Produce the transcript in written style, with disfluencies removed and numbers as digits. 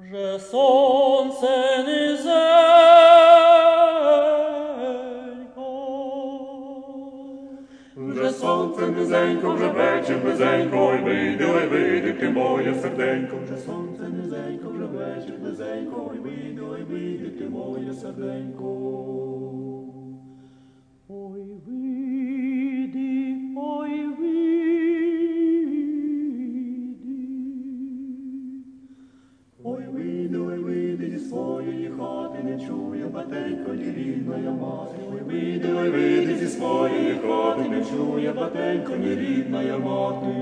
Вже сонце низенько, вже сонце низенько, вже вечір близенько, ой вийди, ти моє серденько. Вже сонце низенько, вже вечір близенько, ой вийди, ти моє серденько. Ой вийди, ой вийди. Ой вийди зі своєї хати, не чує батенько, ні рідна мати. Ой вийди зі своєї хати, не чує батенько, ні рідна мати.